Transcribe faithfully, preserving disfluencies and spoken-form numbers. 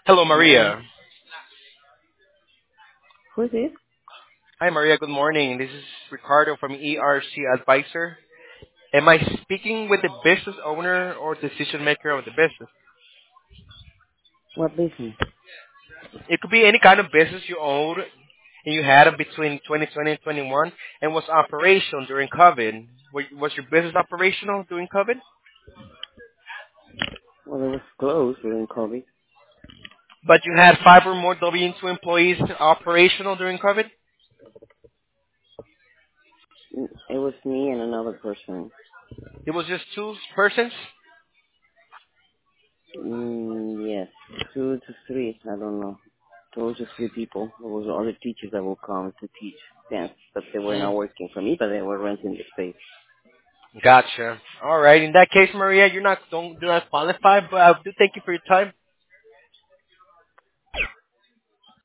Hello, Hello. Maria. Who is this? Hi, Maria. Good morning. This is Ricardo from E R C Advisor. Am I speaking with the business owner or decision maker of the business? What business? It could be any kind of business you owned and you had it between twenty twenty and twenty-one and was operational during COVID. Wa- Was your business operational during COVID? Well, it was closed during COVID. But you had five or more W two employees operational during COVID? Mm, It was me and another person. It was just two persons? Mm, yes, two to three. I don't know. Two to three people. There was other teachers that will come to teach dance, but they were Mm, not working for me, but they were renting the space. gotcha. All right. In that case, Maria, you're not don't do not qualify, but I do thank you for your time.